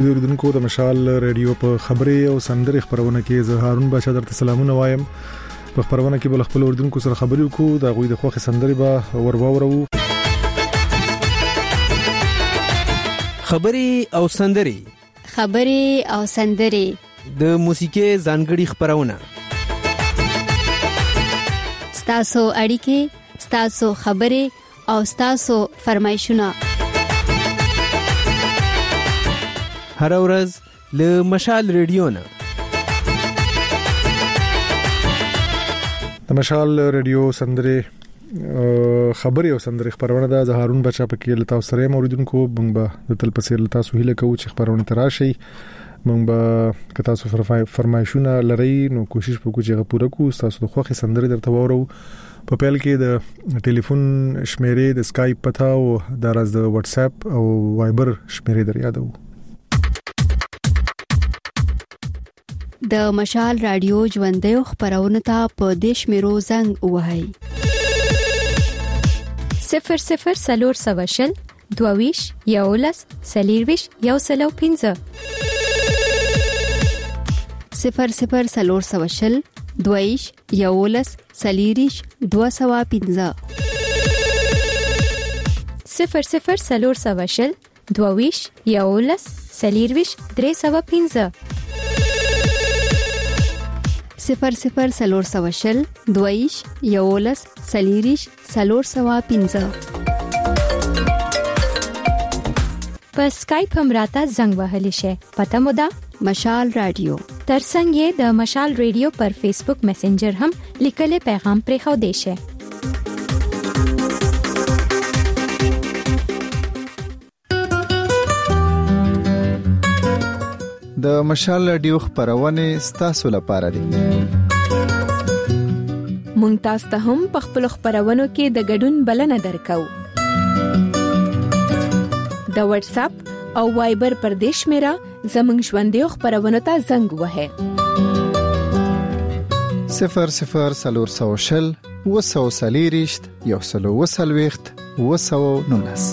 محترم اوریدونکو د مشال ریډیو په خبري او سندري خبرونه کې زه هارون باشا درته سلامونه وایم. په خبرونه کې بل خپل اوریدونکو سره خبرې وکړو د غوي د خوخي سندري به ورواورو. خبري او سندري د موسیقي ځانګړي خبرونه ستاسو اړیکې ستاسو خبري او ستاسو فرمایشونه هر ورځ له مشال ریډیو نه. د مشال ریډیو سندري خبري او سندري خبرونه د هارون بچا پکې لتا سره موریدونکو بنګ د تل پسیر لتا سهيله کوي چې خبرونه تراشي مونږ به کتا سو فرمایشونه لري نو کوشش وکړو چې غوړه کو تاسو د خوخي سندري درته وورو. په پیل کې د ټلیفون شمیرې د اسکایپ پتا او د راز د واتس اپ او وایبر شمیرې در یادو. د مشال رادیو ژوندۍ خبرونه ته په دیش میرو زنګ وهاي 00 سلور سواشل دوویش یولس سلیرویش یوسلو 15 00 سلور سواشل دوویش یولس سلیریش 215 00 سلور سواشل دوویش یولس سلیرویش 315 00 سلور سواشل دویش یولس سلیریش سلور سوا 15 په اسکایپ هم راته زنګ وهلی شي. پته مو ده مشال رادیو ترڅنګ یې د مشال ریډیو پر فیسبوک میسنجر هم لیکل پیغام پرې خو دی شي. د مشال رادیو خبرونه ستاسو لپاره دي. مونږ تاسو ته هم په خپل خبرونو کې د ګډون بلنه درکو. د واتس اپ او وایبر پر دیش میرا زمنګ ژوندۍ خبرونه ته زنګ وهه 00 سلور سواشل وسو سلیریشت یوسلو وسلويخت وسو نونس.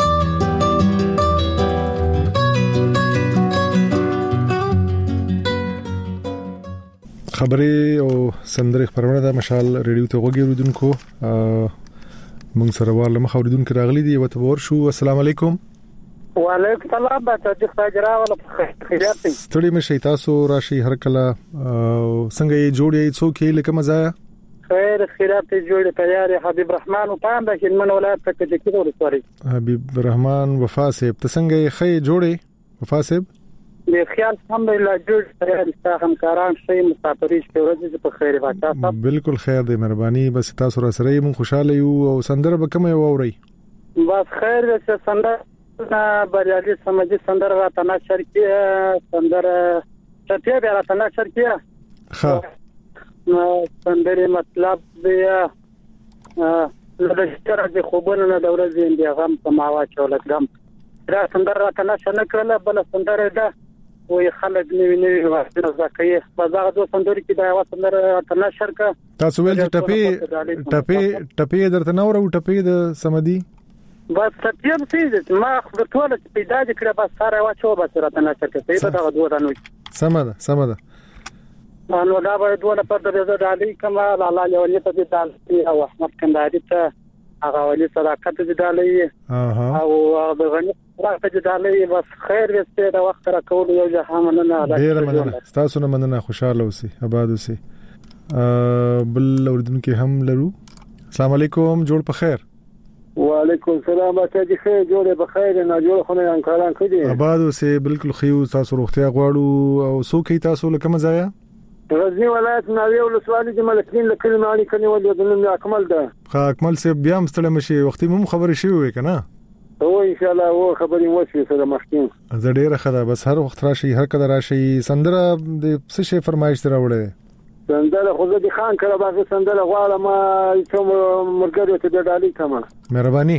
خبري او سندري خبرونه د مشال ریډیو ته وګورئ اوریدونکو. مونږ سره ورله مخ اوریدونکو راغلي دي وته ور شو. السلام علیکم. وعلیکم السلام. تاسو ښه ولا خیرات دي؟ ستړي مشه تاسو راشي هر کله څنګه یې جوړې څوک یې لکه مزه خیر خیرات جوړې تیار حبیب رحمان او پام د هلمند ولایت ته کې ورسوري. حبیب رحمان وفا صاحب ته څنګه یې خې جوړې وفا صاحب؟ د خیال الحمدلله جوړ تیار دي. همکاران شي مسافرې په ورځ په خیر واچا. بالکل خیر دی مهرباني. بس تاسو را سره مون خوشاله یو او سندره به کومه ووري؟ بس خیر دې سندره بریالي سمجي سندره را تنا شرکیه سندره چټي به را تنا شرکیه ها سندره مطلب دی د شتره د خوبونو نه د ورځې دی غم په ماوا چولګم را سندره را تنا شنه کړل بل سندره ده وې خلک نیوي واسطه زکه په زغه دوه سندري کې دا واسطه تنا شرکه تاسو ول ټپي درته نو ورو ټپي د سمدي بس تطیب سیده ما خبرتوله پیدا کړه بس سره واچو بس را تنا شرکه په دا دوه دانو سمده نو دا به دوه په دغه دالي کما الله یو ته دالي او احمد کنداري ته هغه ولي صداقت دي دالي او دغه راته دالي بس خیر دې د وخت را کول یو جهان نه ډیر مننه تاسو نه مننه خوشاله اوسئ آباد اوسئ. بل اوردونکو هم لرو. السلام علیکم جوړ په خیر. وعلیکم السلام ته دي خیر جوړ په خیر نه جوړ خو نه انکاران کړي آباد اوسئ. بالکل خيو تاسو روغتیا غواړو او سوکي تاسو لکه مزایا غزنی ولایت ناوی ولسوالۍ د ملکین لکه معنی کني ولې د نن اکمل ده. ښه اکمل سه بیا مستله مشي وختي مو خبرې شي وي کنه او ان شاء الله و خبرې وشي سره مخکین زه ډیره خدا بس هر وخت راشي هر کله راشي سندره د څه شي فرمایش راوړې سندره خو دې خان کړه باغ سندره غواړم چې مرګري ته د ډالي کما مهرباني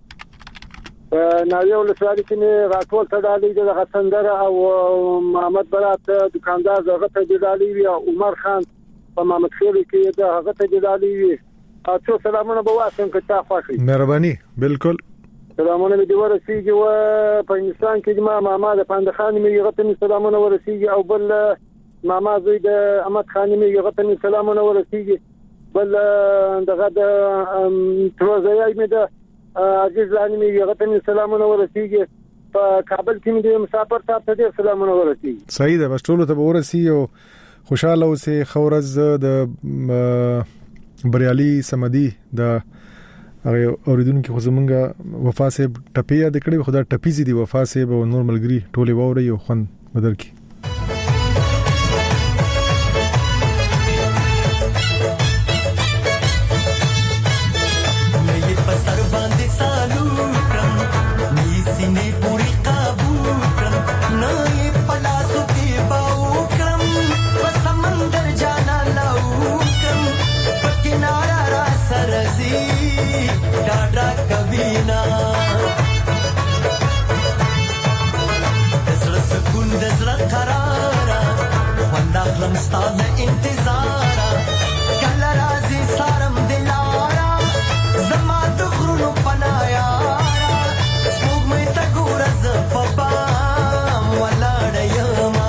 ناوی ولسوالۍ کې راټول ته ډالي د سندره او محمد برات دکاندار زغه ته د ډالي وی عمر خان په محمد خیل کې د هغه ته د ډالي وی تاسو سلامونه به واسم که تا خوښي مهرباني بالکل سلامونه دې ورسیږي او په هندستان کې ما ماما د پاندخان می غته سلامونه ورسیږي او بل ماما زوی د احمد خان می غته سلامونه ورسیږي بل دغه د تروزای می د عزیز لانی می غته سلامونه ورسیږي په کابل کې می د مسافر صاحب ته سلامونه ورسیږي. صحیح ده، بس ټول ته ورسیږي او خوشاله اوسې. خورز د بریالي سمدي د هغه اوریدونکو خو زمونږه وفا صاحب ټپي یاد کړی، خدا ټپي زی دی وفا صاحب او نور ملګری ټوله ووري او خون بدل کی. ستاد انتظارا کله راځي سارم دلارا زما د غرونو پنایارا سموږ مې تا ګور ز پپا ولاړ یما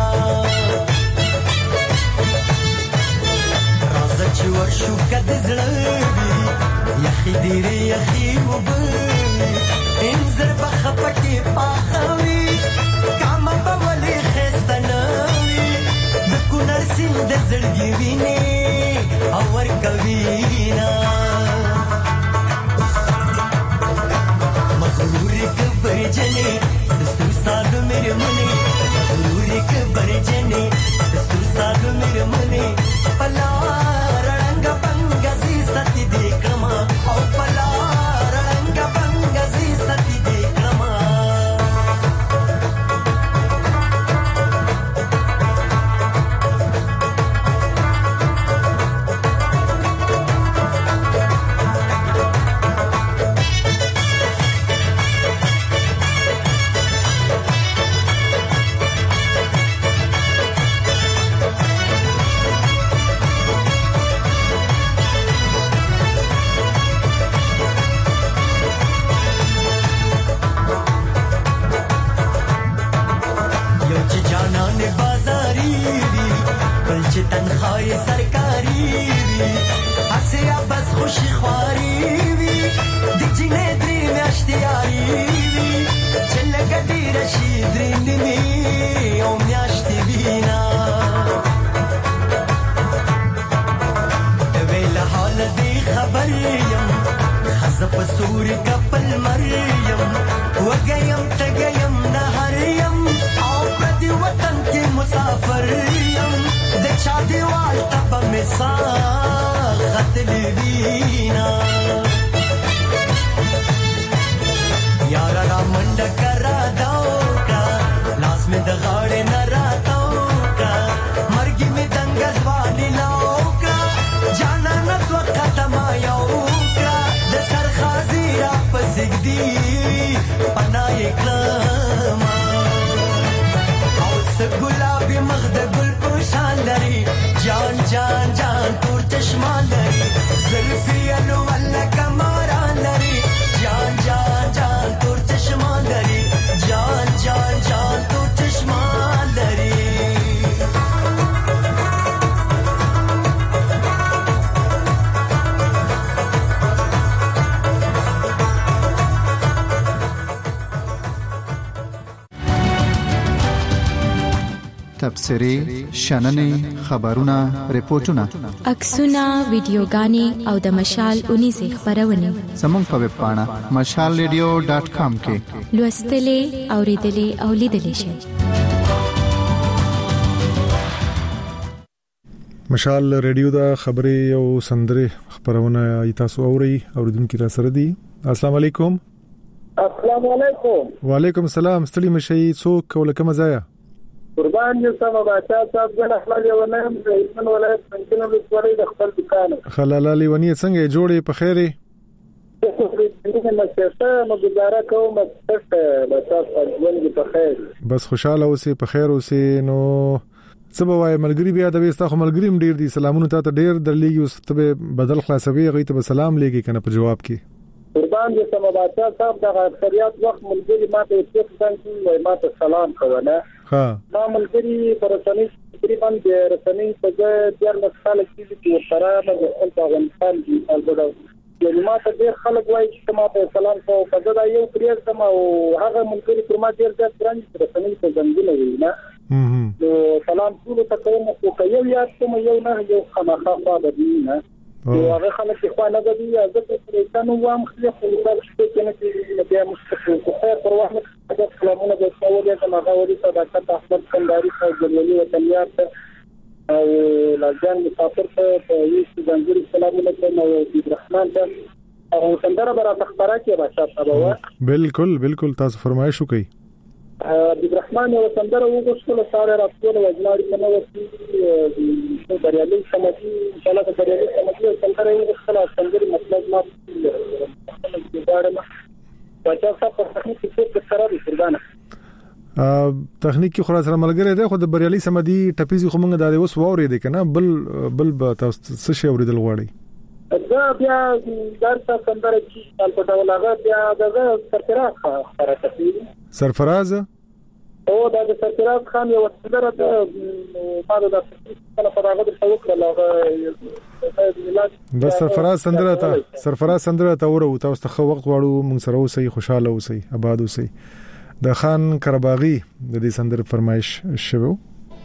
راځه چې ورشو کده زړوي یخي ډېرې یخي وبې انځر بخپټي پاخوي کام په ولې خستنوي نرسیم د زړګي ویني او ور کوینا مغرور کبر جنې دستور ساده مېر منې مغرور کبر جنې دستور ساده مېر منې پلا رنگ پنګزي ستې دې کما او پلا رنگ پنګزي ستې دې کما تنخواه سرکاری وی حسیا بس خوشی خواری وی دی جنه دری میاشتیاری وی چلگا دیرشی درینی می او میاشتی بینا ویل حال دی خبریم خزب سوری کپل مریم وگیم تگیم نهریم او پردی وطن کی مسافریم د چا دیوال تب مسا خطلی وینا یار را منډ کرا داوکا لاس می د غاړې نه راتاوکا مرګي می دنګ ځواني لاوکا جانا نه تو ختمه یوکا د سر خازي را پسګدي پناه کلمه او سګلابي مخ د ګل پوشان لري جان جان جان تور چشمان لري زلفي الو الله کمران لري جان جان جان تور چشمان لري جان جان جان تور چشمان لري تبصرې شننې خبرونه ریپورتونه عکسونه ویډیوګانې او د مشال 19 خبرونه زموږ په ویب پاڼه mashalradio.com کې لوستلې اوریدلې او لیدلې شئ. مشال ریډیو دا خبرې او سندره خبرونه تاسو اوري اوریدونکو را سره دي. السلام علیکم. السلام علیکم. وعلیکم السلام. ستړي مشي څوک ولکه مزایا قربان یو سم باچا صاحب زه احمد یو نام د ایمن ولایت څنګه د خپل د خپل دکان خلالالي ونی څنګه جوړې په خیره نو گزاره کوم څه باچا صاحب ونی په خیر بس خوشاله اوسې په خیر اوسې. نو څه به وای ملګری بیا د وستا خو ملګریم ډیر دي سلامونه ته ډیر درلېږي اوس ته بدل خلاصوي غي ته سلام لګي کنه په جواب کې قربان دې سم بادشاہ صاحب د اکثریت وخت ملګری ماته هیڅ څنګه ماته سلام کوله ها ما ملګری پرسنۍ تقریبا د رسنۍ په ځای د خلک چې سره د افغانستان دی البته یعنی ماته ډېر خلک وایي چې ماته سلام کوو په ځای یو پریز سم او هغه ملګری پر ما ډېر ځای څنګه رسنۍ ته ځنګل وي نه نو سلام ټول ته کوم او یو یاد کوم یو نه یو خامخا په دې نه هغه خلک چې خو نه غوډي ځکه چې تاسو نو مختلف خلک چې نه چې بیا مستقل خو پر وخت د کلمونو د څولې ته مغاوري صداقت احمد کنداري او جلالي وطنيار ته او لازم مسافر ته یو ځانګړي سلامونه کوم او عبدالرحمن ته او څنګه برا تخبره کې بادشاہ صاحب بالکل تاسو فرمایش وکړئ عبدالرحمن او څنګه وګورئ سره راځول وجناري کنه وسی بریالي سمجي ان شاء الله بریالي سمجي څنګه یو خلاص څنګه مطلب ما بادشاہ صاحب په تخنیک کې سره دي څنګه تخنیک خو سره ملګری دی خو د بریالي سمدي ټپيزي خو موږ د اوس ووري دي کنه بل تاسو څه شی اوریدل غواړي دا بیا درته څنګه چې البته ولاغه بیا دغه سرفراز او دا د سرفراز خان یو څنګه د بعد د فراغت شوق له د سرفراز سندره ته ورو تاسو ته وخت واړو موږ سره اوسئ خوشاله اوسئ آباد اوسئ د خان کرباغي د دې سندره فرمایش شوو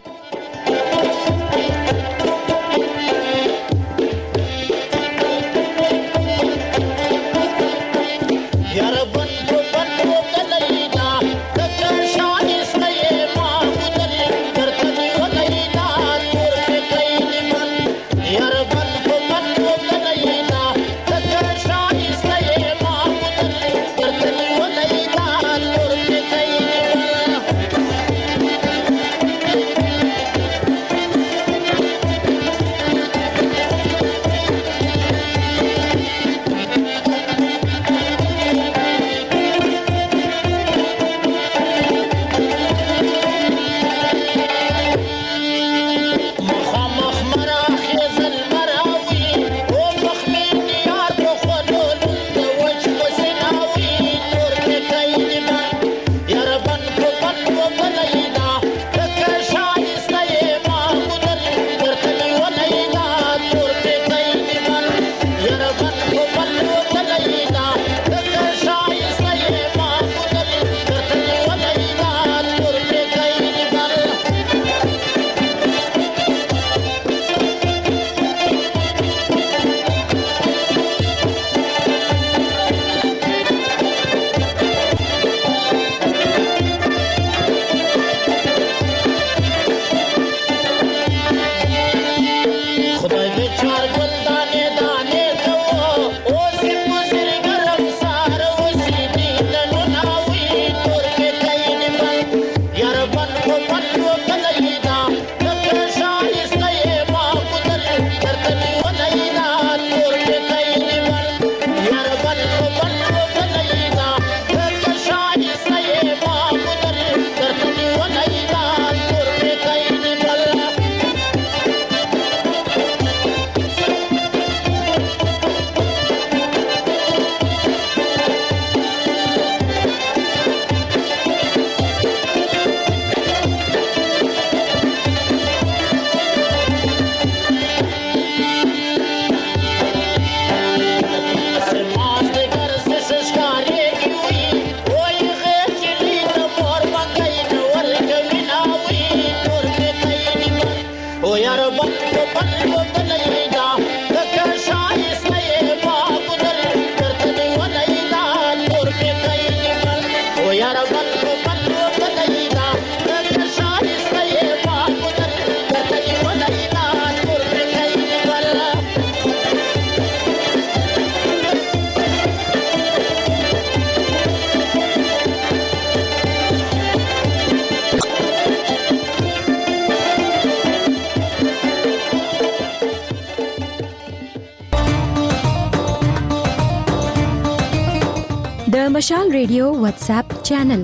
مشال ریډیو واتس اپ چینل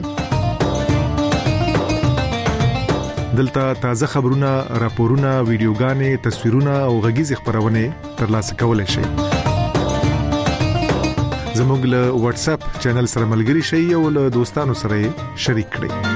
دلته تازه خبرونه راپورونه ویډیوګانې تصویرونه او غږیز خبرونه ترلاسه کولای شئ زموږ له واتس اپ چینل سره ملګري شئ او له دوستانو سره شریک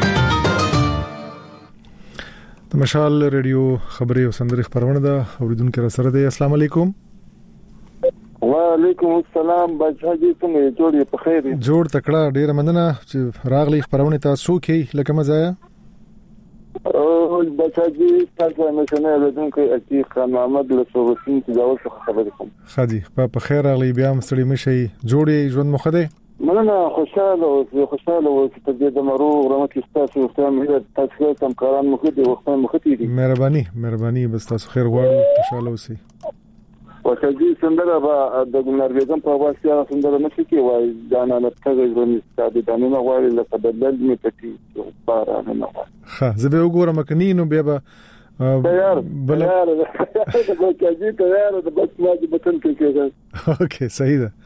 کړئ. د مشال ریډیو خبري او سندري خبرونه ده اوریدونکو را سره ده. السلام علیکم. وعلیکم السلام. بچاجي څنګه جوړې په خیر؟ جوړ تکړه، ډیره مننه چې راغلي خبرونه تاسو کې لکه مزایا. او بچاجي تاسو نه څنګه ولدونکو اتی خان محمد له سوسین چې دا اوس خبرې کوم. خدي په خیر راغلي، بیا مستړي مشي، جوړې ژوند مخه ده. مننه، خوشاله او چې په دې د مرو رحمت تاسو هم تاسو هم کاران مخ دي وخت مخ دي. مهرباني بس تاسو خیر غواړو، خوشاله اوسئ. وکړي سندره د ګنارګزم په واسطه سندره نشي کی وای ځان نه تګ ژوند ستاسو د نه غواړي لکه بدل می پټي بار نه وای. ها زه به وګورم کني نو بیا به تیار د وکړي تیار د بس ماجي بتن کې کېږي. اوکې صحیح ده.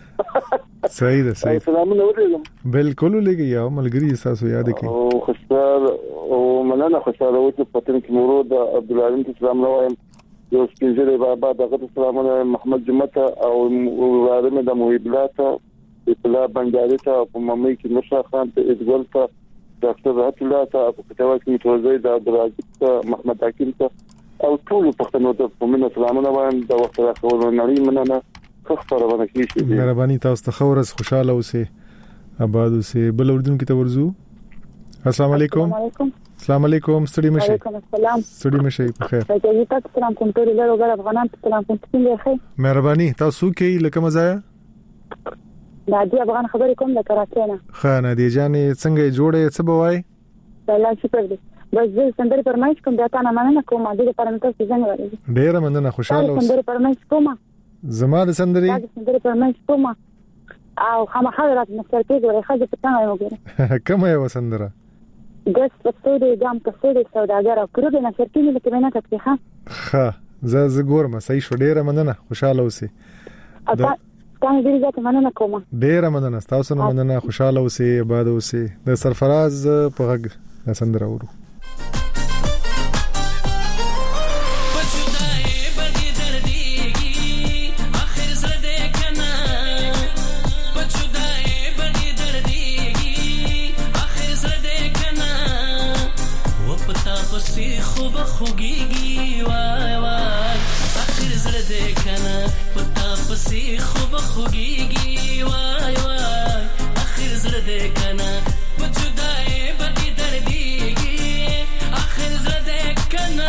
سلام علیکم. بالکل لګي یا ملګری تاسو یاد کړئ. او خوشحال او مننه خوشاله او چې پتن کې مرود عبد العلیم السلام نوایم یو سپینځلې بابا دغه السلام محمد جمعه او وارمه د محبلات اطلاع بنجاري ته په ممي کې مشا خان ته ادګل ته ډاکټر رحمت الله ته په کتابه کې توزي د عبدالعزيز محمد حکیم ته او ټول پښتنو ته په مننه سلام نوایم د وخت راخولو نړۍ مننه خبرونه کیږي. مهرباني تاسو ته خورز خوشاله اوسئ، آباد اوسئ. بل اردن کې تورزو. السلام علیکم. السلام علیکم. ستړي مشه. وعلیکم السلام. ستړي مشه په خیر. راځي تاسو سلام کوم ټول له وګړه افغانان سلام کوم څنګه ښه. مهرباني تاسو کې لکه مزایا. نادي افغان خبرې کوم د کراچۍ نه. ښه نادي جانې څنګه جوړې څه بوای؟ الله شکر دې. بس زه سندري پرمایش کوم بیا تا نه مننه کوم د پرمختګ څنګه ورته. ډیره مننه، خوشاله اوسئ. سندري پرمایش کوم. زما د سندري پرمایش کوم او خامخا رات مستر کې غوړې خځه په څنګه وګوره. کومه یو سندره؟ داس پستوري ګام پستوري سوداګر او کړو نه شرکې نه کې نه کړې ښه. ښه زه ګورم صحیح شو. ډیره مننه، خوشاله اوسئ. تاسو ډیره ځکه مننه کوم. ډیره مننه تاسو نه مننه، خوشاله اوسئ، آباد اوسئ. د سرفراز په غږ سندره ورو. خوږیږي وای وای اخر زړه دې کنه پتا پسې خوب خوږیږي وای وای اخر زړه دې کنه پچدای بدی دردیږي اخر زړه دې کنه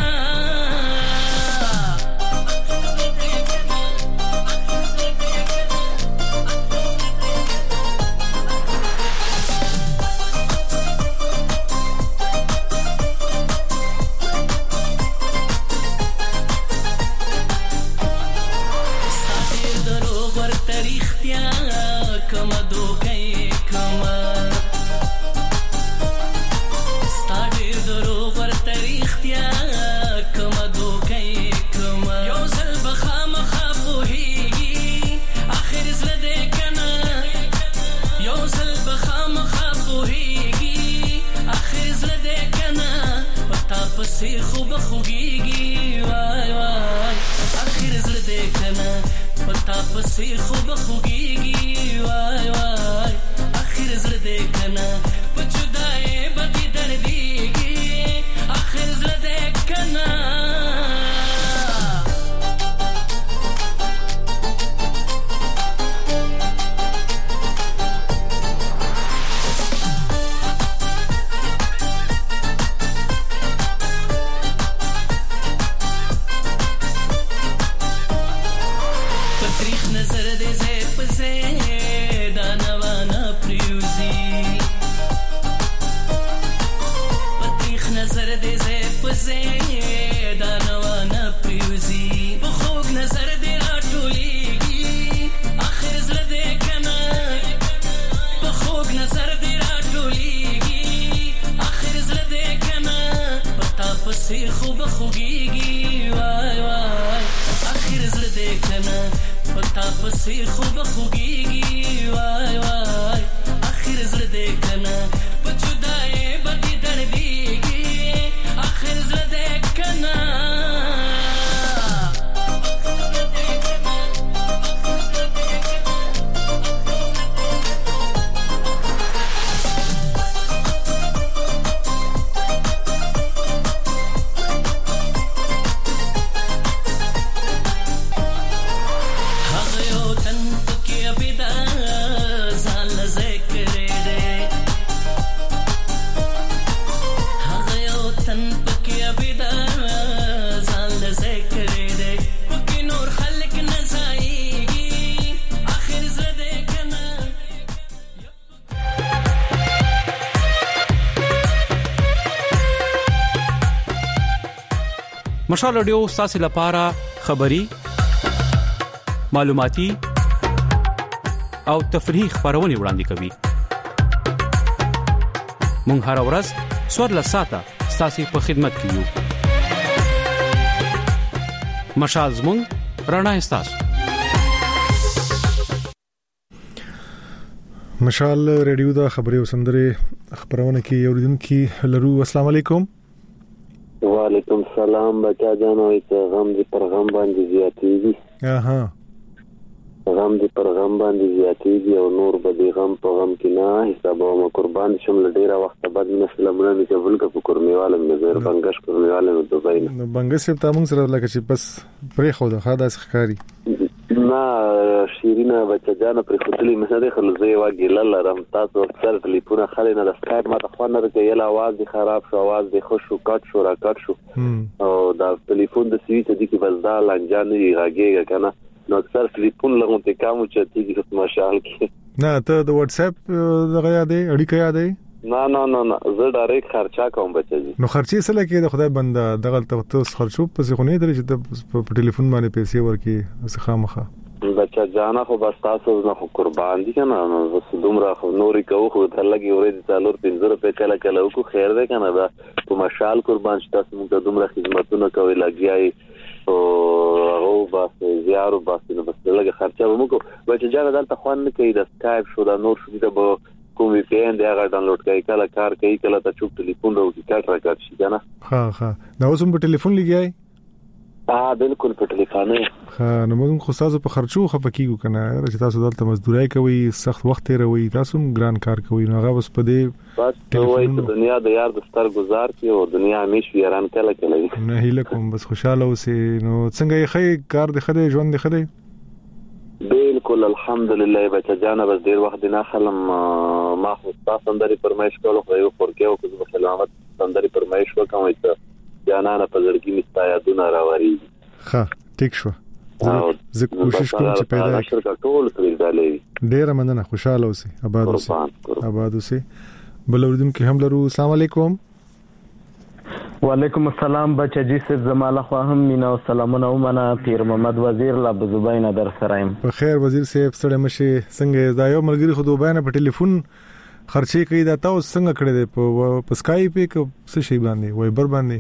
تن پکې ابدا ځان ذکر دې هغه یو تن پکې ابدا ځان ذکر دې پکې نور خلق نزایږي اخر زړه کنه. مشال رادیو ستاسو لپاره خبری معلوماتي او تفریحي خبرونه وړاندې کوي. مونږ هر ورځ سوړ ساته ستاسو په خدمت کې یو. مشال زموږ رڼا ستاسو. مشال رادیو دا خبري وسندره خبرونه کې یو دونکو لرو. السلام علیکم. وعلیکم السلام. بچا جانو ته غم دې پر غم باندې زیاتېږي. غم دې پر غم باندې زیاتېږي او نور به دې غم په غم کې نه حساب او قربان شم. ډیره وخت بعد مسلمانانو مې قبول کړو کورنیواله مې زیر بنگش کورنیواله نو دوبای نه بنگش په تاسو سره لکه چې بس پرې خو د خاص ښکاری نه شیرینه بچا جانو پر خپلې مسله خلزي واګیل لرم. تاسو اکثر ټلیفون خلې نه د سکایپ ماته خو نه راځي. یلا आवाज دې خراب شو आवाज دې خوش شو کټ شو را کټ شو او دا ټلیفون د سویچ دې کې بس دا لنجان دی راګيږي کنه. نو اکثر ټلیفون لغون ته کوم چې تیږي ماشاءالله کې نه ته د واتس اپ دغه یادې اړیکه یادې نه زه ډایرکټ خرچا کوم بچی. نو خرچې سره کې د خدای بنده دغه ته خرچو پسې خو نه درې چې په ټلیفون باندې پیسې ورکې څه خامخه بچا جانا خو بس تاسو نه خو قربان دي کنه. نو زه دومره خو نوري کوو خو ته لګي اورې څالور 500 روپے کله وکړو خیر ده کنه. دا په مشال قربان شته تاسو موږ دومره خدمتونه کوي لګیای او هغه بس زیارو بس نو بس لګي خرچه ومکو. بچا جانا دلته خوان نه کوي د سکایپ شو دا نور شو دا کوم وی پی ان دی هغه ډاونلوډ کوي کله کار کوي کله ته چوک ټلیفون راوځي کټ راکټ شي کنه. ها دا اوس په ټلیفون لګیای. بالکل په ټلیفون. نو موږ خو تاسو په خرچو خپکیږو کنه چې تاسو دلته مزدوري کوي سخت وخت تیروي تاسو ګران کار کوي نو هغه بس په دې بس وای په دنیا د یار د ستر گزار کې او دنیا همیش ویران کله نه هیله کوم بس خوشاله اوسې. نو څنګه یې خې کار د خدای ژوند د خدای. بالکل الحمدلله بچا جانا بس ډیر وخت نه خلم ما خو تاسو اندري پرمایش کولو خو یو فرقه او کوم سلامت اندري پرمایش وکوي ته جانا نه پزړګي مستا یادونه راوړي. ښه ټیک شو. زه کوشش کوم چې پیدا کړم ټول پرې ډالې. ډیر مننه خوشاله اوسې آباد اوسې. بل اوردم کې هم لرو. السلام علیکم. وعلیکم السلام بچا جی سے زماله خو هم مینا او سلامونه ومنه. پیر محمد وزیر لا بزباینه در سرایم. په خیر وزیر صاحب سره مشه څنګه دا یو ملګری خو دوباینه په ټلیفون خرچې کوي دا تاسو څنګه کړی دی په سکایپ کې څه شی باندې وایبر باندې؟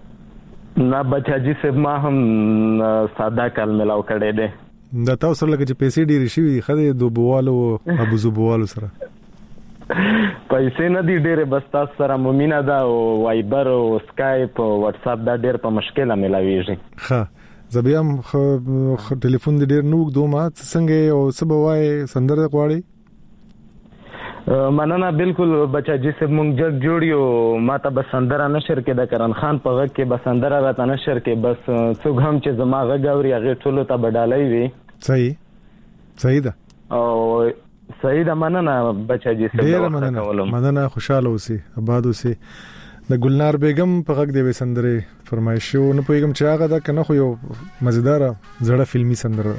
نه بچا جی سے ما هم ساده کال ملاو کړی دی. دا تاسو سره لکه چې پیسې ډېرې شي خدای دوبوالو ابو زوبوالو سره پیسې نه دی ډېرې بس تاسو سره مومینه دا او وایبر او سکایپ او واتس اپ دا ډېر په مشکله ملاويږي. ښه زبيام ټلیفون دې ډېر نوګ دوه څنګه او سبوای سندره غواړي. مننه بالکل بچا جی سے مونږ جگ جوړیو ماته بسندره نشر کې د کرن خان په غږ کې بسندره راته نشر کې بس څوک هم چې زما غږ اوري هغه ټولو ته بدالای وي. صحیح ده او صحیح ده. مننه بچا جی سے ډیر مننه خوشاله اوسې آباد اوسې. د ګلنار بیگم په غږ دی وسندره فرمایشو نه پوهیږم چې هغه دا کنه خو یو مزیدار زړه فلمي سندره.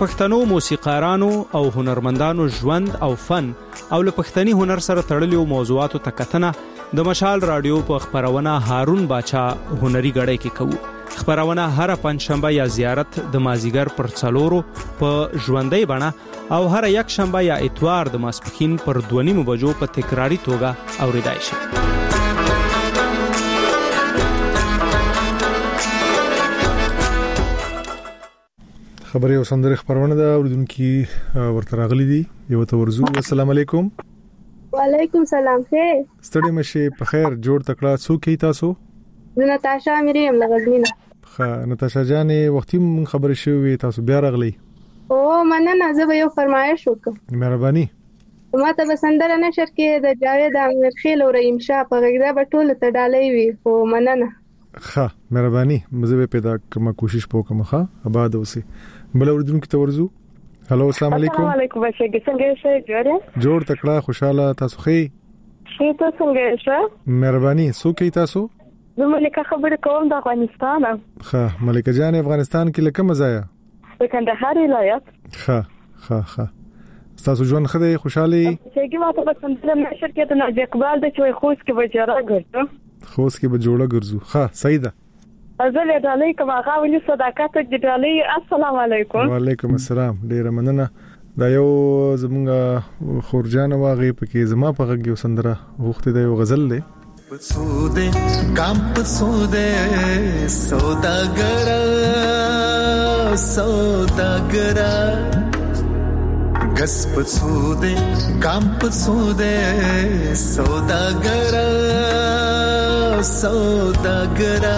پښتنو موسیقارانو او هنرمندانو ژوند او فن او له پښتني هنر سره تړلو موضوعاتو ته کتنه د مشال رادیو په خبرونه هارون باچا هنري غړی کې کوو. خبرونه هر پنځشنبه یا زیارت د مازیګر پر 4 په ژوندۍ بڼه او هر یک شنبه یا اتوار د ماسپښین پر 2:30 بجو په تکراری توګه اوریدای شي. خبري او سندره خبرونه دا اوردونکو ورته راغلي دي. یو ته ورزو. السلام علیکم. وعلیکم سلام. خیر ستړي مشه په خیر جوړ تکړه. څوک کی تاسو؟ زه نتاشا مریم لغزنینه. ښه نتاشا جانې وختي مون خبرې شوې تاسو بیا راغلي. او مننه. زه به یو فرمایش وکم. مهرباني. ماته بسندره نشر کې د جاوید امرخیل او رحیم شاه په غږ به ټول ته ډالۍ وي. او مننه. ښه مهرباني. مزه به پیدا کوم کوشش وکم. ښه آباد اوسې. بل اوردونکو ته ورزو. هلو السلام علیکم. السلام علیکم بچی څنګه یې؟ جوړ تکړه خوشاله. تاسو ښه؟ ته څنګه یې؟ مهرباني. څوک کی تاسو؟ زه ملکه خبرې کوم د افغانستان. ښه ملکه جان افغانستان کې لکه مزایا؟ د کندهار ولایت. ښه تاسو ژوند خدای خوشاله؟ چې ماته په سندره نشر کې د ناجی اقبال د چوي خوست کې بجره ګرځو. خوست کې بجوړه ګرځو. ښه صحیح ده. ازله ډالۍ کومه غاولي صداقت د ډالۍ. السلام علیکم. وعلیکم السلام. ډیر مننه. دا یو زمونږ خورجان واغې پکې زما په غږ یو سندره وخت دی یو غزل دی. پسوده کام پسوده سوداګرا غس پسوده کام پسوده سوداګرا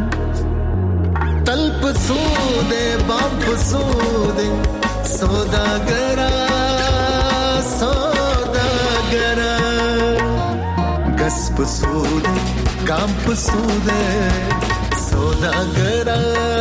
تل پسوده بام پسوده سوداګرا غس پسوده کام پسوده سوداګرا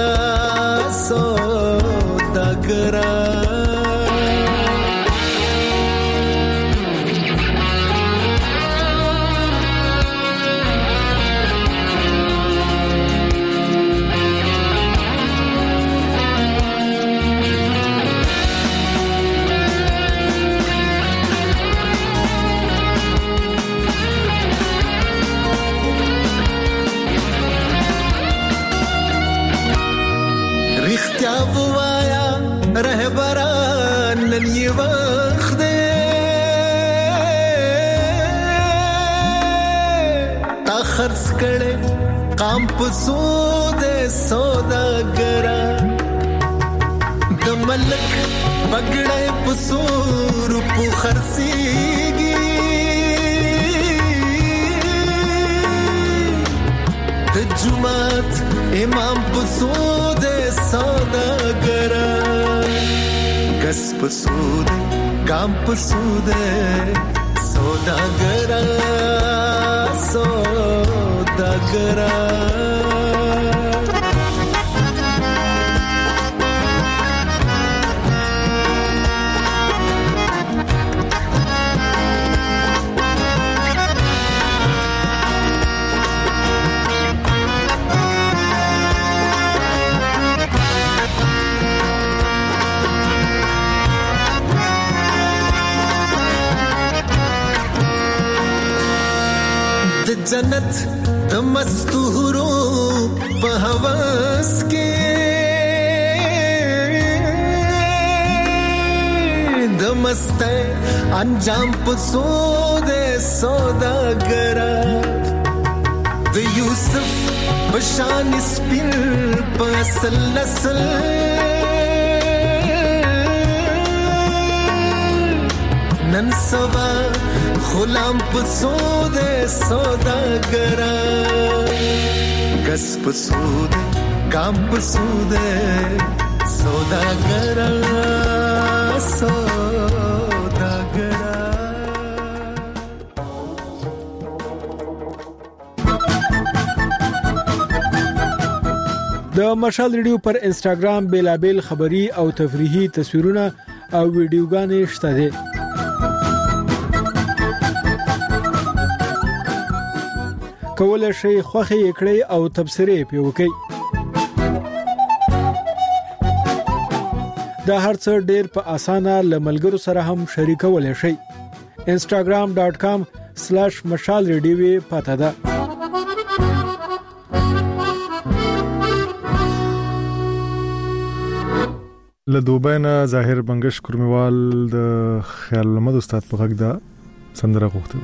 رهبران نن یې وخت دی تا خرڅ کړي قام پسوده سوداګرا د ملک بغړې پسور په خرڅيږي د جمعات امام پسوده سوداګرا غس پسوده کام پسوده سوداګرا جنت د مستورو په هوس کې د مست انجام پسوده سوداګرا د یوسف بشان سپین په اصل نسل نن سبا غلام پسوده سوداګرا غس پسوده کام پسوده سوداګرا د مشال ریډیو پر انستګرام بیلابل خبری او تفریحي تصویرونه او ویډیوګانې شته دي. کولای شئ خوښي کړئ او تبصرې پې وکړئ. دا هرڅ ډیر په اسانه لملګرو سره هم شریکولای شئ. instagram.com/mashalradio پته ده. له دوبۍ نه ظاهر بنگش کرمیوال د خیال محمد استاد په غږ دا سندره غوښته.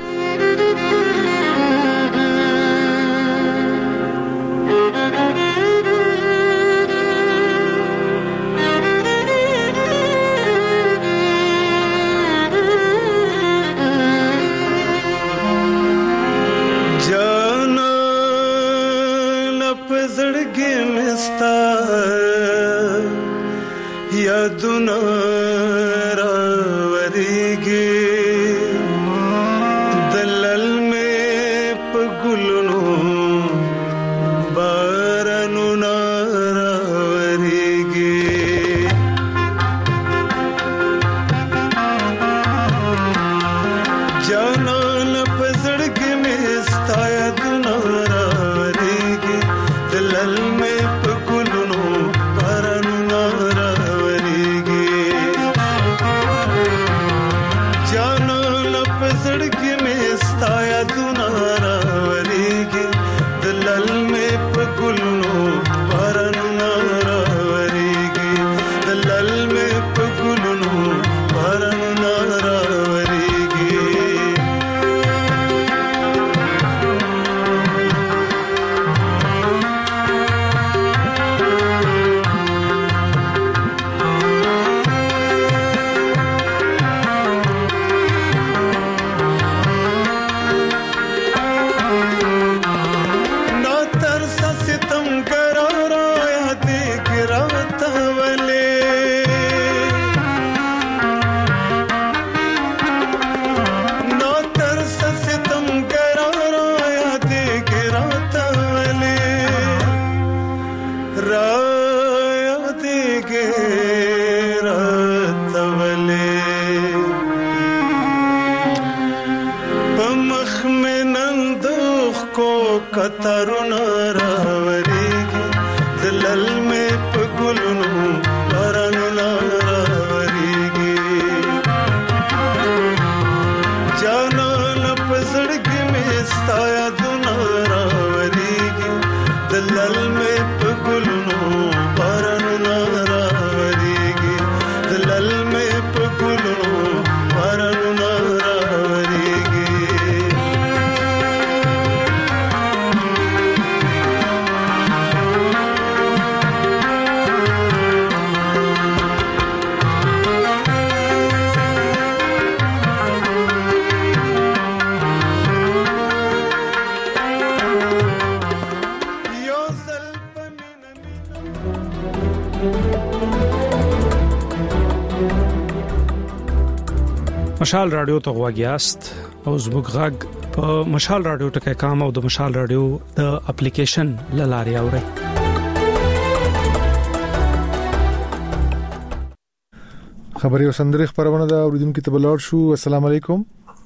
مشال رادیو ته غواګیاست او زموږ غږ په مشال رادیو ټکي کام او د مشال رادیو د اپلیکیشن لاري اوري. خبري او سندري خبرونه دا اوریدونکو ته بلور شو. السلام علیکم.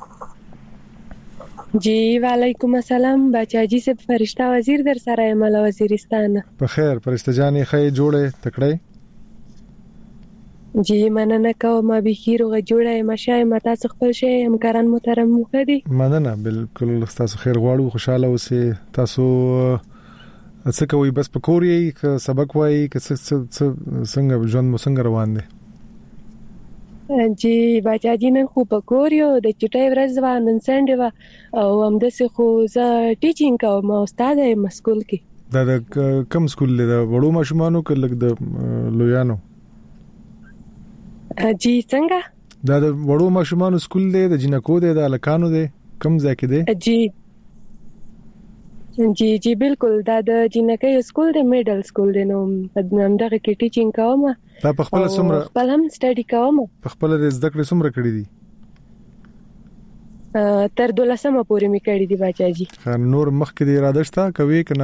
جی وعلیکم السلام. بچاجي سے فرشتہ وزیر در سره مل وزیرستان. په خیر فرشتہ جانې خې جوړه تکړه. جی مننه کوم به خیر او جوړه مشای متا خپل شي همکاران محترم مخدي. مننه بالکل تاسو خیر غواړو خوشاله اوسئ. تاسو څه کوي بس پکوري ک سبق وای ک څنګه ژوند مو څنګه روان دي؟ جی بچاجي نن خو پکوري او د چټای ورځ نن سنډه او هم د څه خو ز ټیچینګ کوم استاد یم سکول کې. دا کوم سکول دی؟ دا وړو ماشومانو کې لګ د لویانو؟ جی څنګه؟ دا د وړو ماشومانو سکول دی د جنکو دی د الکانو دی کوم ځای کې دی؟ جی بالکل دا د جنکې سکول دی میډل سکول دی نو همدغه کې ټیچینګ کوم. دا په خپل څومره خپل هم سټډي کوم؟ په خپل زده کړې څومره کړې دي؟ تر 12مه پورې مې کړې دي بچاجي. نور مخکې د اراده شته کوي کنه؟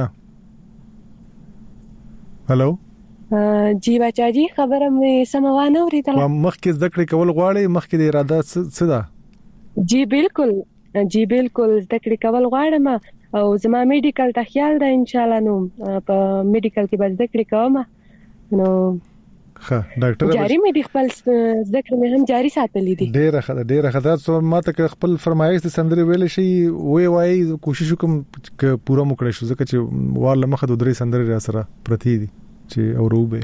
هالو جی بچاجي خبره مې سموانه اوریدله. مخکې زده کړې کول غواړي مخکې د اراده څه ده؟ جی بالکل زده کړې کول غواړم او زما میډیکل ته خیال ده ان شاء الله. نو په میډیکل کې به زده کړې کوم. نو ها ډاکټر جاری مې د خپل ذکر مې هم جاری ساتلې دي. ډېر خطر سو ماته خپل فرمایش د سندري ویل شي وای کوشش وکم ک پورا مکړې شو ځکه چې وال مخه د درې سندري را سره پرتی دي چې اوروبه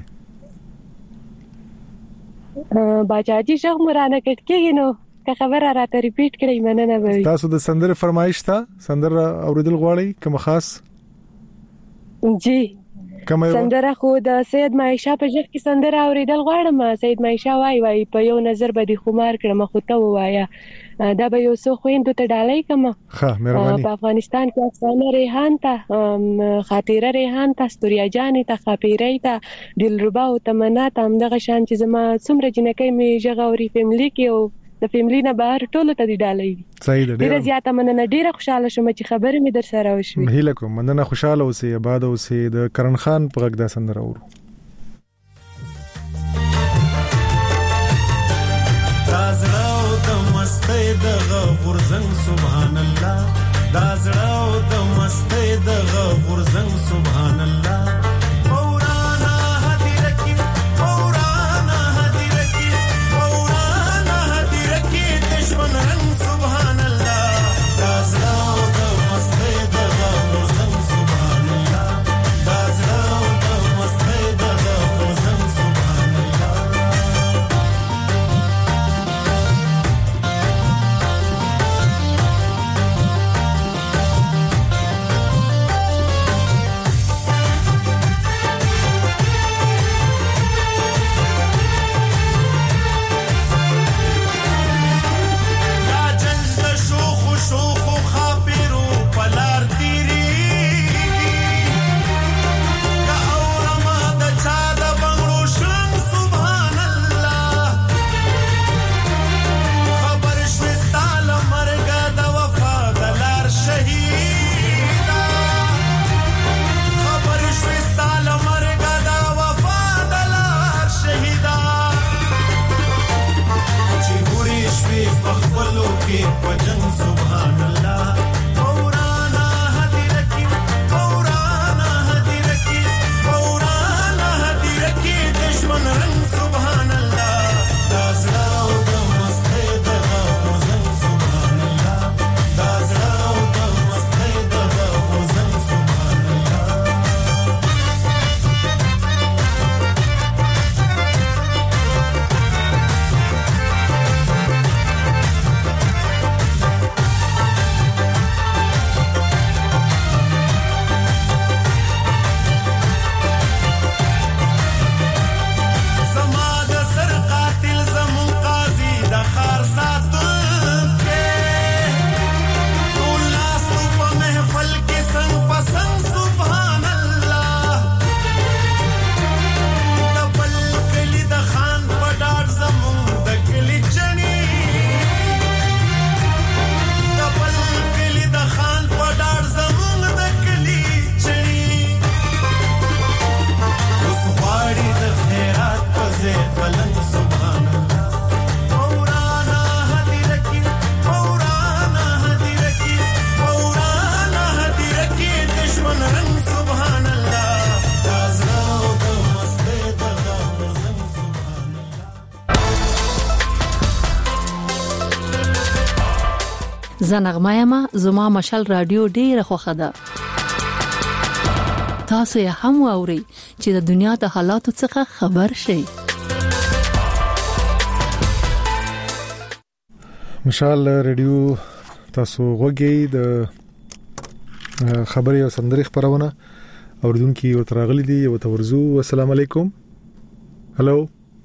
باجاجي شغ مرانه کټکې نو که خبره راته ریپیټ کړئ مننه به. تاسو د سندري فرمایش تا سندر اوریدل غواړئ کوم خاص؟ جی سندره خو د سید مایشا په ځخ کې سندره اوریدل غواړم. سید مایشا وای په یو نظر به خمار کړم خو ته وایا دا به یو څو خويندو ته ډالۍ کما. ها مهرباني. په افغانستان کې افسانه ریحان ته خاطره ریحان ته استوریا جان ته خاپیری ته دلربا او تمنا ته همدغه شان چې زما څومره جنکې می ژغوري فیملی کې او د فیملی نه بهر ټولو ته دی ډالۍ. صحیح ده. ډیره زیاته مننه ډیره خوشاله شوم چې خبرې مې در سره وشوي. هیله کوم مننه خوشاله اوسئ آباد اوسئ. د کرن خان په غږ دا سندره اورو. دازړو د مستۍ د غورزنګ سبحان الله دازړو د مستۍ د غورزنګ سبحان الله زنغمایما زما مشال رادیو ډیره خوخه ده. تاسو یې هم واورئ چې د دنیا د حالاتو څخه خبر شئ. مشال رادیو تاسو غوږی د خبري او سندري خبرونه اوردونکو ورته راغلي دي او تورزو. السلام علیکم. هلو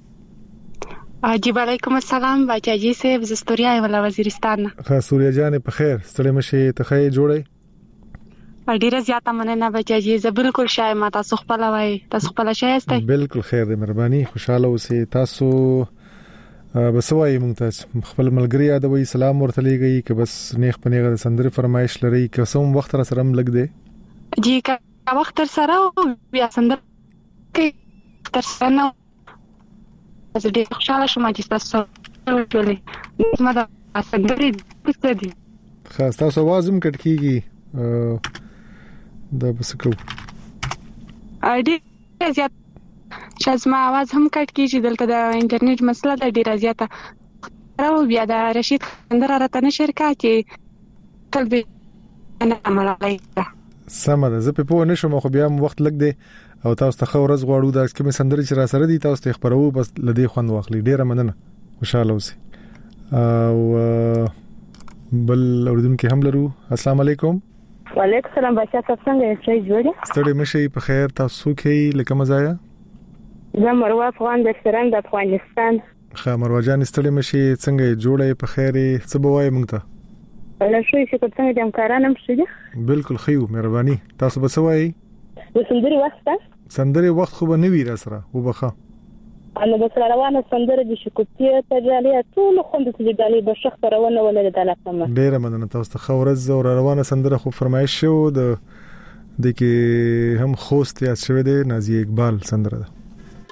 جی وعلیکم السلام باچاجي صاحب ز استوریا ولا وزیرستان. ها سوریا جان په خیر ستړي مشه ته خې جوړي. ډیره زیاته مننه باچاجي ز بالکل شای ما تاسو خپل وای تاسو خپل شای استه. بالکل خیر دې مهرباني خوشاله اوسئ. تاسو بس وای ممتاز خپل ملګری یادوي سلام ورته لګي ک بس نیخ پنیغه سندري فرمایش لري قسم وخت را سره لګ دی. جی کا وخت سره بیا سندر کې تر سره زه ډېر خوشاله شوم چې تاسو ټولې ما دا سندري څه دي خاص تاسو आवाज هم کټ کیږي دا بس کو اډي زیات شاید ما आवाज هم کټ کیږي دلته د انټرنیټ مسله د ډیره زیاته راو بیا د رشید خندر راته نشر کا چې قلبي انا عملای سمه ده. زه په پوه نشم خو بیا وخت لګ دی او تاسو ته خبرز غواړو دا کوم سندري چې را سره دي تاسو ته خبرو بس لدی خوند واخلي. ډیره مننه، خوشاله اوسئ. او بل اوردونکو هم لرو. السلام علیکم. وعلیکم السلام. بچا تاسو څنګه یې؟ جوړی ستړي مشي په خیر. تاسو کې لکه مزایا؟ زه مروه افغان د سرند افغانستان. خا مروه جان ستړي مشي څنګه جوړه په خیر؟ څه بوای مونږ ته؟ الله شوي چې څنګه د امکارانم شي. بالکل خيو مهرباني. تاسو به سوای د سندري وخت سندري وخت خو به نوی را سره وبخه انا بس روانه سندره د شکوتیه تجالیه ټول خوند ته جالي بشخ روانه ولر د علاقه. ډیره مننه تاسو ته خورز او روانه سندره خو فرمایش شو د کې هم خوست یا شوه د نازي اقبال سندره ده.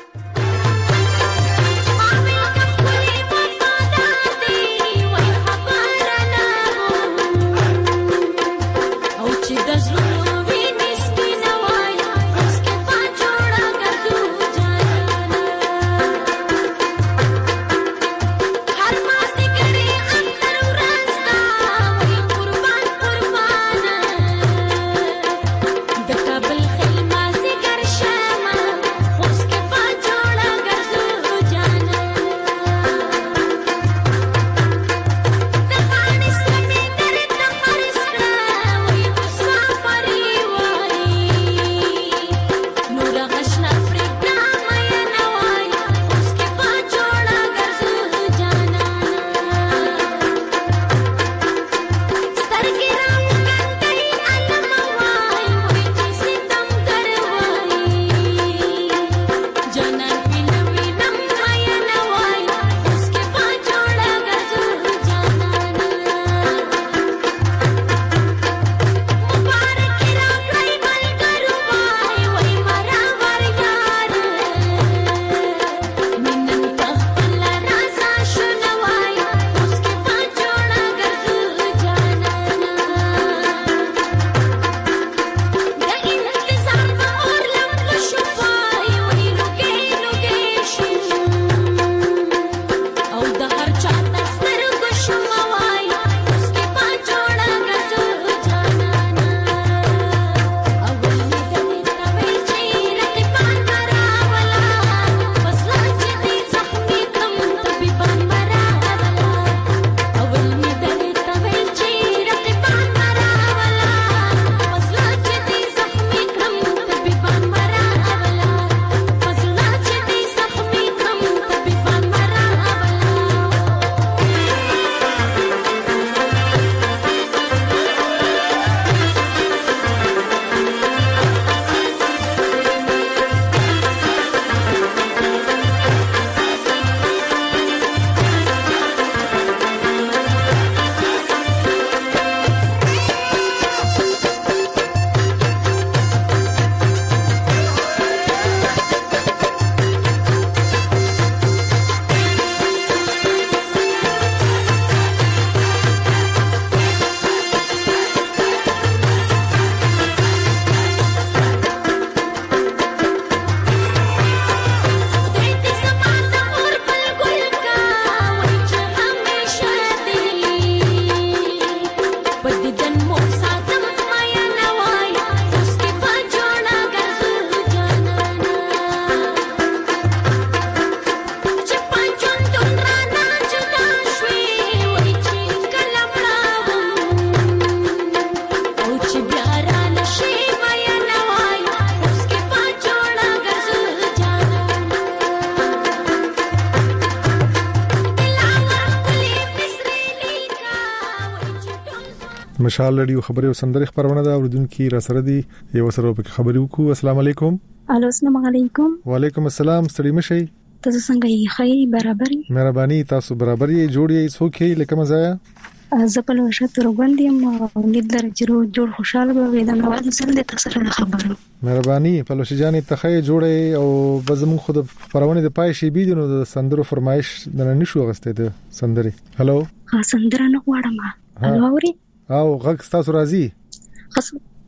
مشال رادیو خبري او سندري خبرونه دا اوردونکو را سره دي یو سره په خبري وکړو. السلام علیکم. الو السلام علیکم. وعلیکم السلام. ستړي مشي. تاسو څنګه یې؟ خیر برابرۍ. مهرباني. تاسو برابرۍ جوړي څوکي لکه مزایا؟ زپل وشت روغندیم امید لرم چې جوړ خوشاله به د نواز سره د تاسو خبرو. مهرباني. پلوشي جاني تخې جوړي او بزمون خود پرونه د پای شي بيدنو د سندرو فرمایش نه نشو غسته د سندري. هالو. سندره نه غواړم. الو اوري؟ او غږ تاسو راځي؟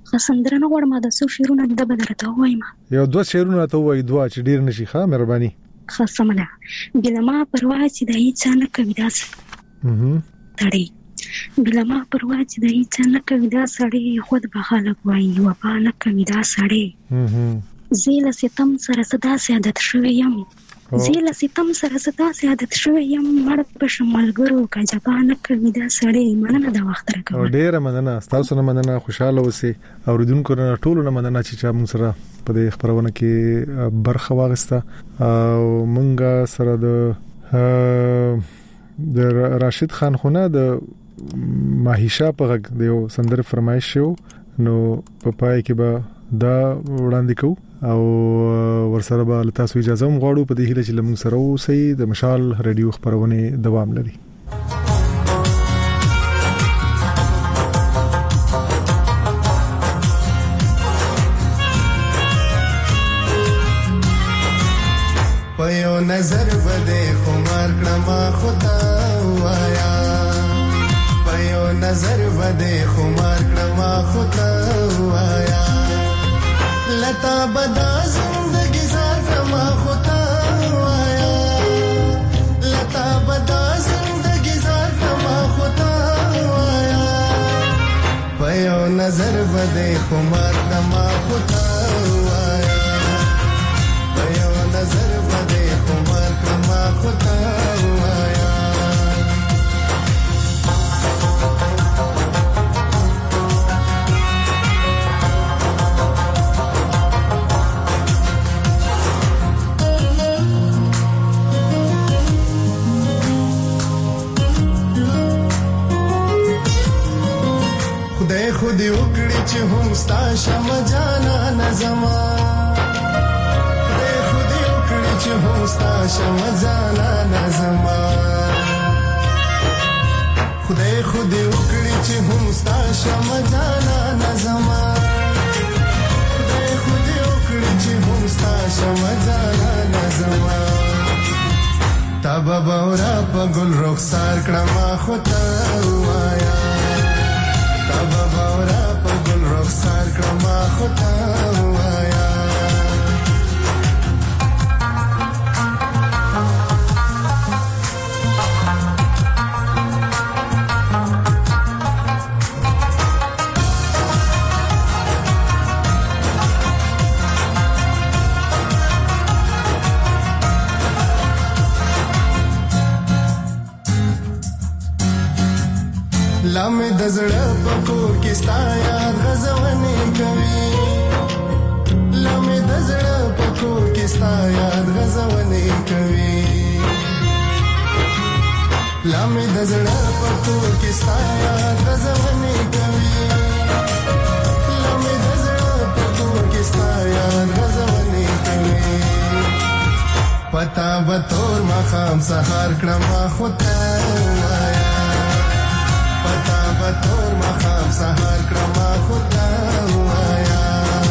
سندره نه غواړم د څو شعرونه د بدرته وایم. یو دوه شعرونه ته وای دوه چې ډیر نشي ښه مهرباني. خاصمله بلما پروا چې د هیڅ نه کوي داس تړي بلما پروا چې د هیڅ نه کوي دا سړی خود به خلک وایي وفا نه کوي دا سړی زیله ستم سره صدا سعادت شوی یم زیله ستم سره صدا سعادت شوی یم مړ په شمالګرو کا جپان کوي دا سړی مننه د وخت راکو ډیر مننه تاسو نه مننه خوشاله اوسئ اوریدونکو نه ټول نه مننه چې موږ سره په دې خبرونه کې برخه واغسته او موږ سره د راشد خان خونه د ماهیشا په غږ د یو سندره فرمایش شو نو په پای کې به دا وړاندې کوو او ورسره به تاسو اجازه هم غواړو په دې هیله چې موږ سره اوسئ د مشال رادیو خبرونه دوام لري. پيو نظر بده خمار کړما خدا وایا پيو نظر بده خمار کړما خدا وایا لتا بدا زندگی زار کړما خدا وایا لتا بدا زندگی زار کړما خدا وایا پيو نظر بده خمار کړما خدا وایا پيو نظر بده خمار کړما خدا وایا خدای خود وکړي چې هم ستا شم جانا نظما خدای خود وکړي چې هم ستا شم جانا نظما خدای خود وکړي چې هم ستا شم جانا نظما خدای خود وکړي چې هم ستا شم جانا نظما تابا باورا په ګل رخسار کړما خدا وایا تابا باورا په ګل رخسار کړما خدا وایا لامه د زړه په کور کې ستا یاد غزونې کوي لامه د زړه په کور کې ستا یاد غزونې کوي لامه د زړه په کور کې ستا یاد غزونې کوي لامه د زړه په کور کې ستا یاد غزونې کوي پتا به تور مخام سحر کړم خدا وایا پتا به تور مخام سحر کړم خدا وایا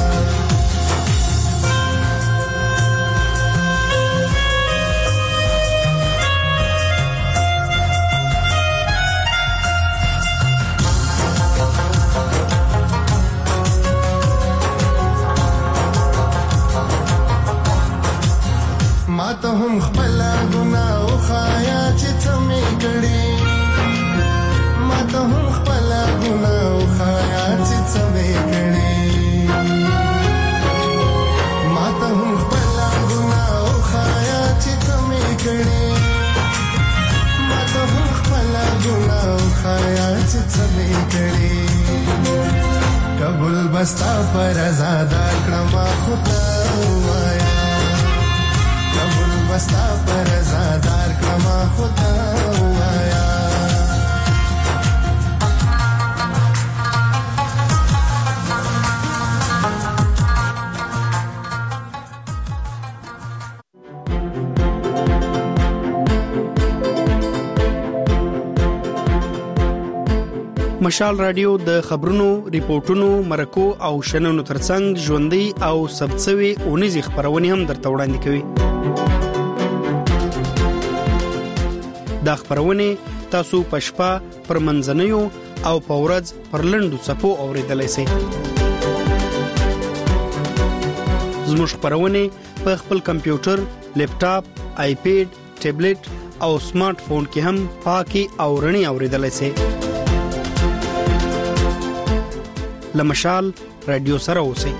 ما ته هم خپل ګناه او خایا چې څمې کړې ما ته هم خپل ګناه او خایا چې څمې کړې ما ته هم خپل ګناه او خایا چې څمې کړې ما ته هم خپل ګناه او خایا چې څمې کړې قبول بستا پر آزاد کړم خدا وایا قبول بستا پر آزادار کما خدا وایا مشال رادیو د خبرونو، ریپورتونو، مرکو او شننو ترڅنګ ژوندۍ او ثبتسوي اونیزې خبرونه هم درته وړاندې کوي. دا خبرونه تاسو پښپا پر منځنیو او پورز پر لندو صفو اوریدلای شئ. زموږ خبرونه په خپل کمپیوټر، لیپټاپ، آیپیډ، ټابلیټ او سمارټ فون کې هم پاکي او رڼي اوریدلای شئ. لمشال رادیو سره اوسئ.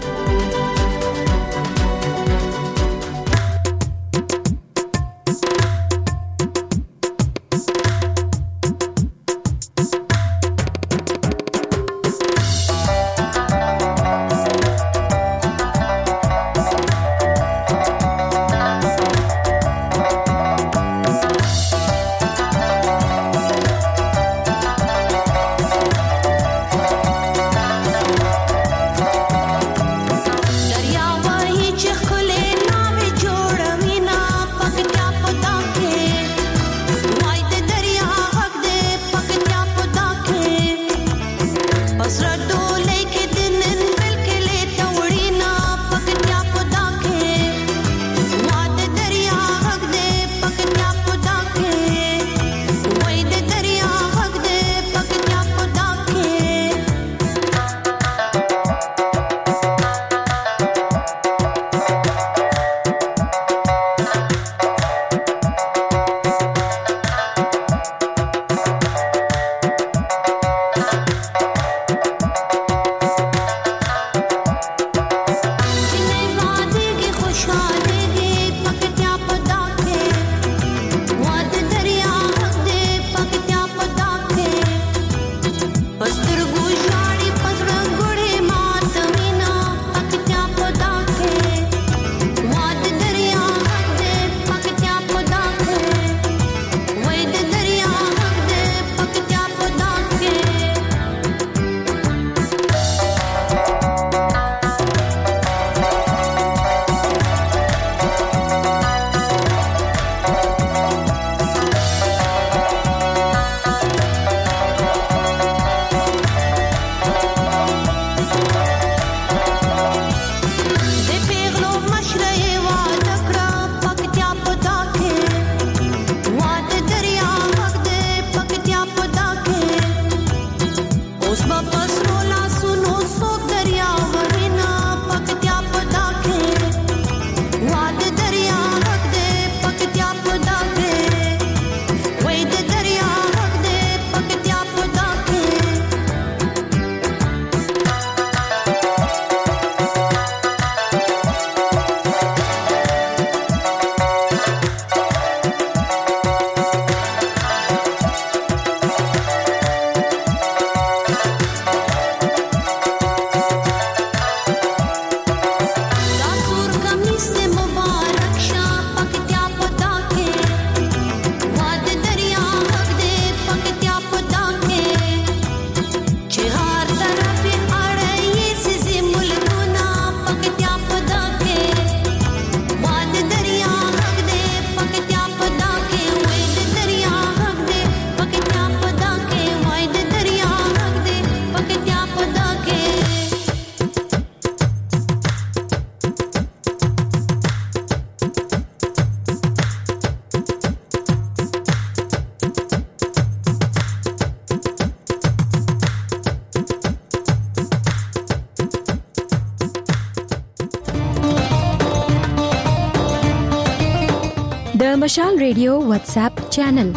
د مشال ریډیو واتس اپ چینل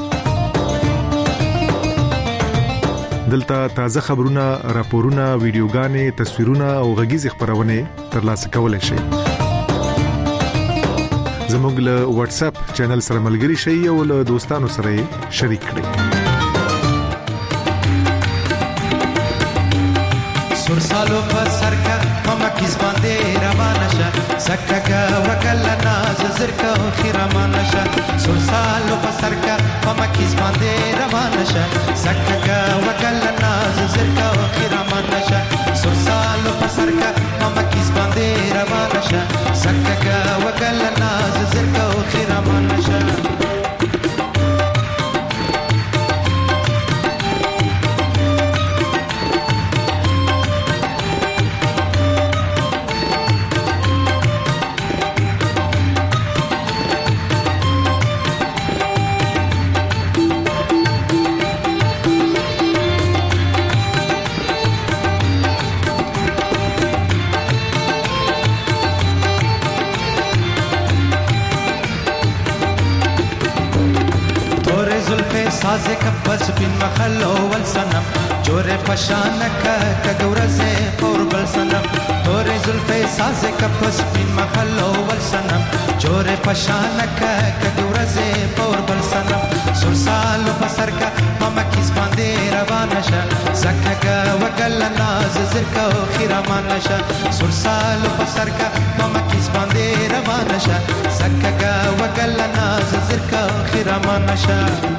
دلته تازه خبرونه، راپورونه، ویډیوګانې، تصویرونه او غږیز خبرونه ترلاسه کولای شئ. زموږ له واتس اپ چینل سره ملګري شئ او له دوستانو سره شریک کړئ. سالو په سرکا هم کیس باندې روانه شه سککا وکلا ناز زرکا خیرمانه شه سالو په سرکا هم کیس باندې روانه شه سککا وکلا ناز زرکا خیرمانه شه سالو په سرکا هم کیس باندې روانه شه سککا وکلا ناز زرکا خیرمانه شه سازك بس بين مخلو والسنم جوري پشانك كغورزه قربل سنم توري زلفي سازك بس بين مخلو والسنم جوري پشانك كغورزه قربل سنم سرسال بسرك ماما كيس باندي روانشا زكك وقل ناز زركا خيرا مانشا سرسال بسرك ماما كيس باندي روانشا زكك وقل ناز زركا خيرا مانشا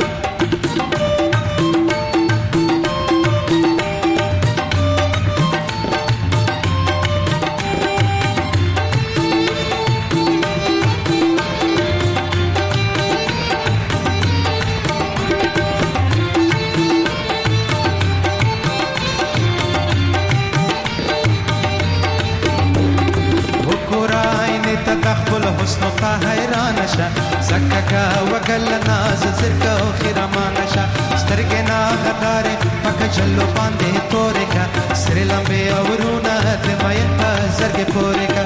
تدخل حسن تا حیران شا زککا وگل ناز زرکا خیرا مانشا سترگنا غداره پک جلو باندے تورے کا سر لمبے اورونا دمائن پا زرگ پورے کا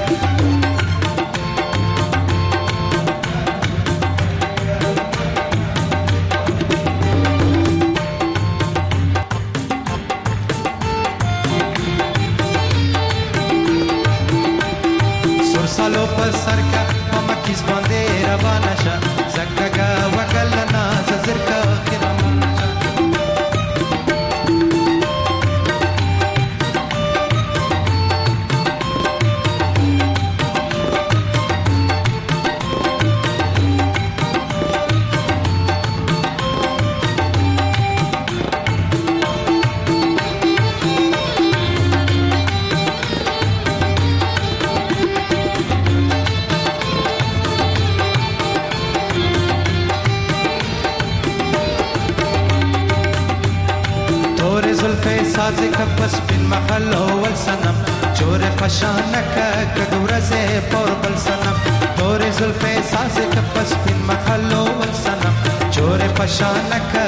سالو پر سرکا ماما کیس باندې روانه شه زکګه وکل ناز زرکا خیرمانه سازك بس بين محلو والسنم جوري پشانك كغورزه قربل سنم دوري زلفي سازك بس بين محلو والسنم جوري پشانك